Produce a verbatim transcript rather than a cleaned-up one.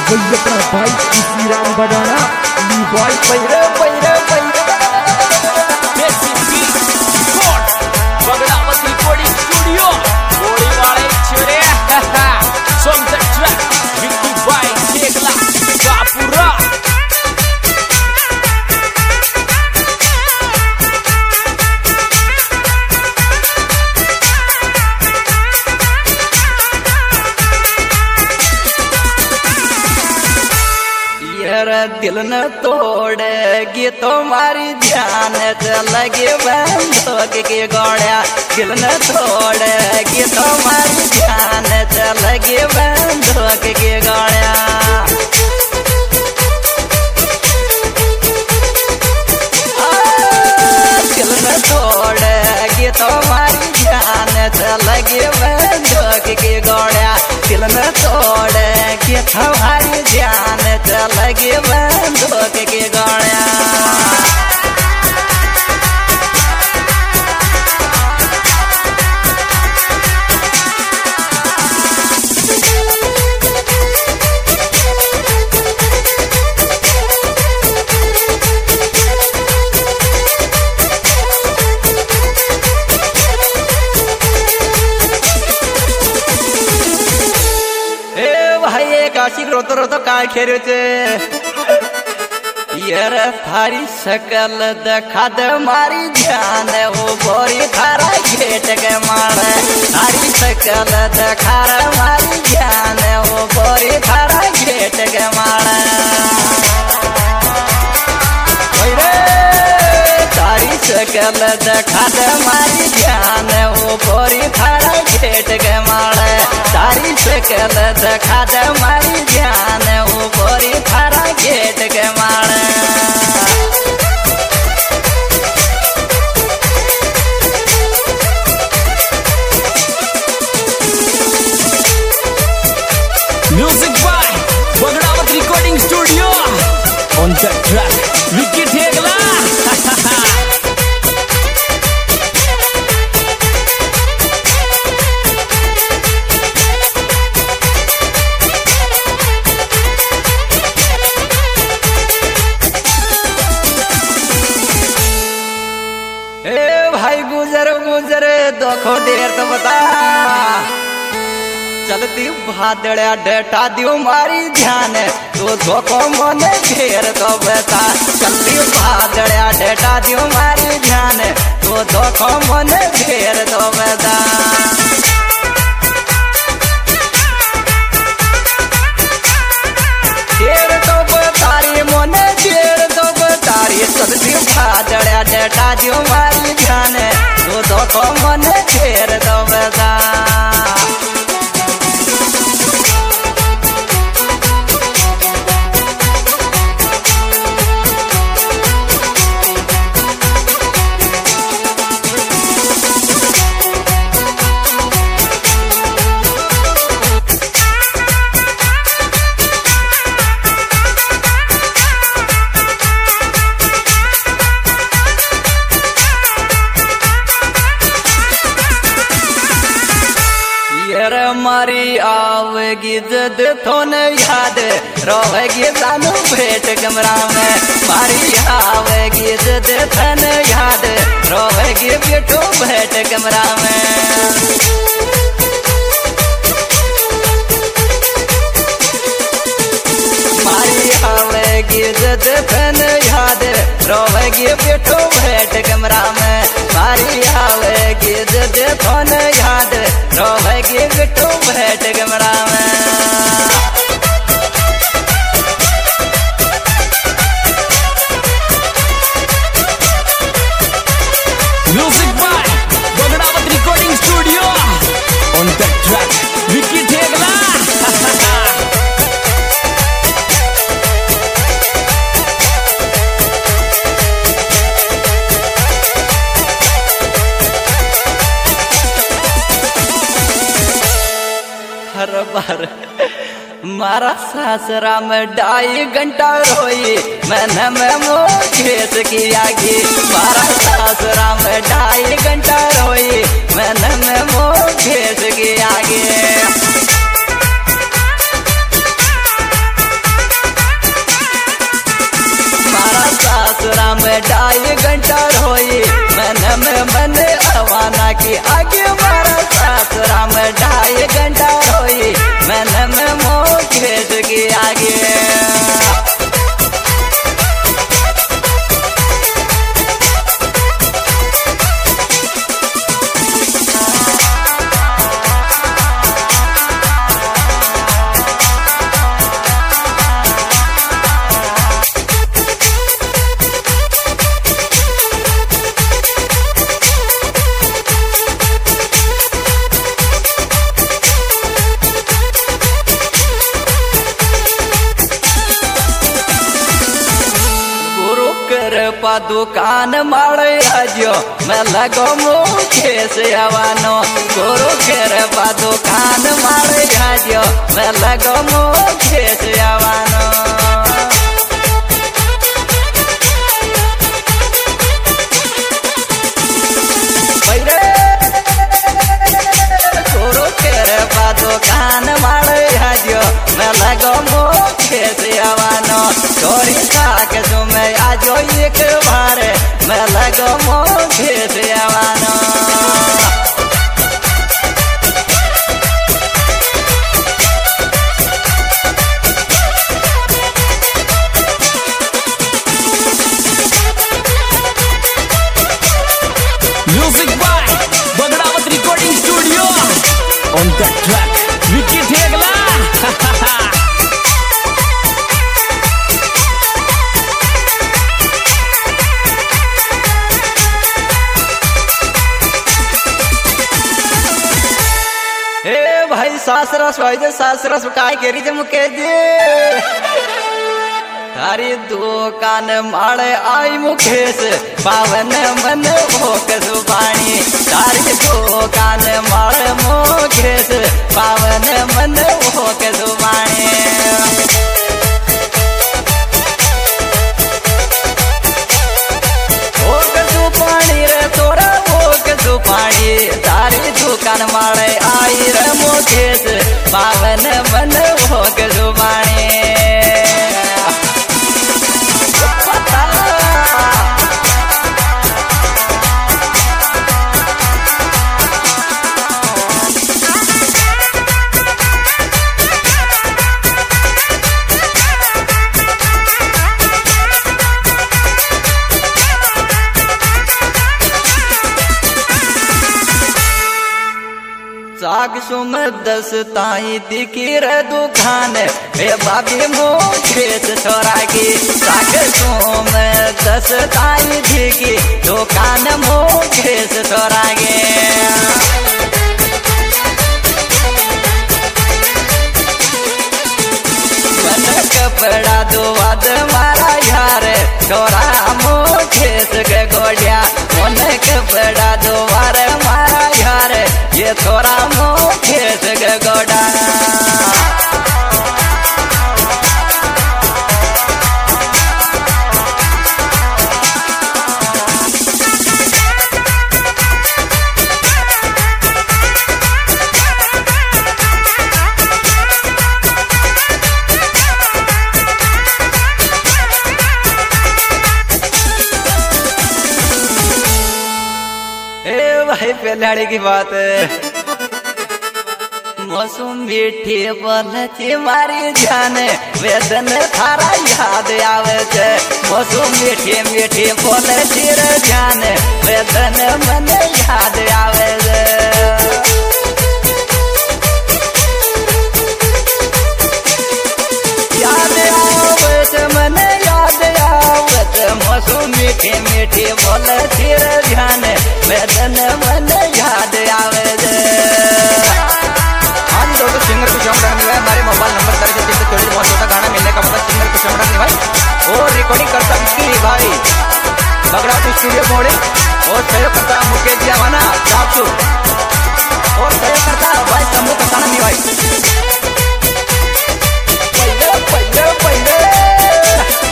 वही अपना भाई किसी राम बडाना भाई पैरे पैरे पैरे बगड़ावती रिकॉर्डिंग स्टूडियो गोड़ी वाले छोरे सॉन्ग द ट्रैक विक्की भाई देखला कापुरा दिल न तोड़ेगी तुम्हारी ध्यान लगे बंदूक के गोड़िया दिल न तोड़ेगी तुम्हारी ध्यान लगे बंदूक के गोड़िया दिल न तोड़ेगी तुम्हारी ध्यान लगे बंदूक के गोड़िया दिल न तोड़ेगी तुम्हारी ध्यान लगे बंदूक के गोड़िया काशी रोतो रोतो काय खेर यार थारी शकल देखा दे मारी ध्यान वो बोरी थारा घेट के मारे थारी शकल देखा रे मारी ध्यान वो बोरी थारा घेट के मारे तारी शकल देखा दे मारी ध्यान वो बोरी थारा घेट के मारे तारी शकल देखा दे मारी ध्यान वो बोरी थारा घेट के मारे music by Bagdawati recording studio on the track Vicky Thegla भाई गुजर गुजर देखो देर तो बता चलती भादड़ा डेटा दियो मारी ध्यान तो धोखो मन घेर तो बता चलती भादड़ा डेटा दियो मारी ध्यान तो धोखो मन घेर तो बता घेर तो बतारी मन घेर तो बतारी चलती भादड़ा डेटा दियो मारी ध्यान तो धोखो मन घेर तो बता मारी आवेगी जद थोन याद रोवेगी जानू भेंट कमरा में मारी आवेगी जद थन याद रोवेगी बेटो भेंट कमरा में मारी आवेगी जद थन याद रोवेगी बेटो भेंट कमरा में मारी आवेगी जद थोन याद रोवेगी बेटो भेंट कमरा में music by Bagdawati recording studio on the track Vicky Thegla हर बार मारा सासरा में ढाई घंटा रोई मैंने मैं मोखेत की आगे मारा सासरा में ढाई घंटा रोई मैंने मैं मोखेत की आगे में ढाई घंटा रोई मन में मन अवाना की आगे मारा ससुरा में ढाई घंटा रोई मन में मुकेश की आगे। कृपा दुकान मारे आजो मैं लगो मुकेश आवानो गुरु कृपा दुकान मारे आजो मैं लगो मुकेश आवानो। गुरु कृपा दुकान मारे आजो मैं लगो मुकेश आवानो चोरी खाके तुम्हें आजो एक बार मैं लगो Mukesh आवानो। Music by Bagrawat Recording Studio. On that track, Vicky Thegla. भाई सासरस भाई सासरस काय करी जे मुकेश तारी दुकान माड़े आई मुकेश पावन मन भोक सुबाणी तारी दुकान माड़े मुकेश पावन मन भोक सुबाणी। भोक सुपाणी रे तोरा भोक सुपाणी तारी दुकान माड़े आई रे मुकेश पावन मन भोग जुबानी। साग सुम दस ताई दिखी रे दुकान रे बाबी मुकेश छोरा की साग सुम दस ताई दिखी दुकान मुकेश छोरा की। कपड़ा दुआद मारा यार छोरा मुकेश के गोड़िया मन कपड़ा दुआर मारा यार ये छोरा मुकेश के गोड़ा। भाई पहले की बात मौसम मीठी बोलती मारी जान वेदन थारा याद आवे छे मौसम मीठी मीठी बोलती रे जान वेदन मन याद आवे छे। याद आवे छे मन याद आवे छे मौसम मीठी मीठी बोलती रे जान वेदन मन याद आवे छे। तो सिंगर को चमड़ा नहीं है हमारे मोबाइल नंबर दर्ज है जिससे थोड़ी बहुत छोटा गाना मिलने का मतलब सिंगर को चमड़ा नहीं भाई और रिकॉर्डिंग करता विक्की भाई बगड़ावत स्टूडियो मोड़े और सहयोग करता मुकेश जी आवाना जापसू और सहयोग करता भाई समूह करता नहीं भाई पहले पहले पहले